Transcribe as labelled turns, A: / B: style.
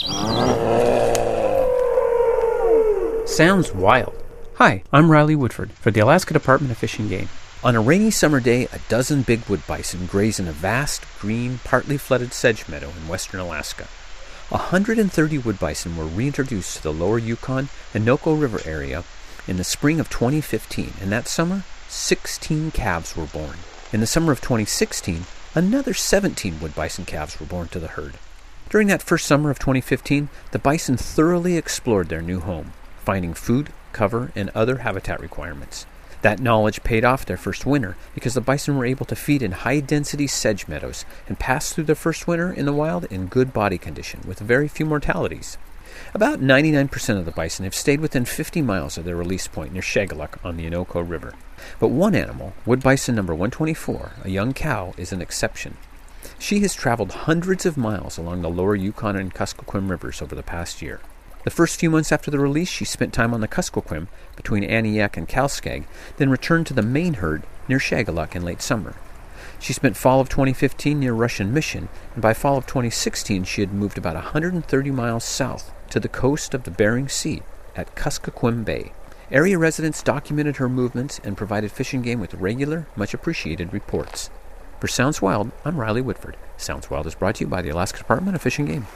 A: Sounds wild. Hi, I'm Riley Woodford for the Alaska Department of Fish and Game. On a rainy summer day, a dozen big wood bison graze in a vast, green, partly flooded sedge meadow in western Alaska. 130 wood bison were reintroduced to the lower Yukon and Noko River area in the spring of 2015, and that summer, 16 calves were born. In the summer of 2016, another 17 wood bison calves were born to the herd. During that first summer of 2015, the bison thoroughly explored their new home, finding food, cover, and other habitat requirements. That knowledge paid off their first winter because the bison were able to feed in high-density sedge meadows and pass through their first winter in the wild in good body condition with very few mortalities. About 99% of the bison have stayed within 50 miles of their release point near Shagaluk on the Inoko River. But one animal, wood bison number 124, a young cow, is an exception. She has traveled hundreds of miles along the lower Yukon and Kuskokwim rivers over the past year. The first few months after the release, she spent time on the Kuskokwim between Aniak and Kalskag, then returned to the main herd near Shagaluk in late summer. She spent fall of 2015 near Russian Mission, and by fall of 2016 she had moved about 130 miles south to the coast of the Bering Sea at Kuskokwim Bay. Area residents documented her movements and provided Fish and Game with regular, much-appreciated reports. For Sounds Wild, I'm Riley Woodford. Sounds Wild is brought to you by the Alaska Department of Fish and Game.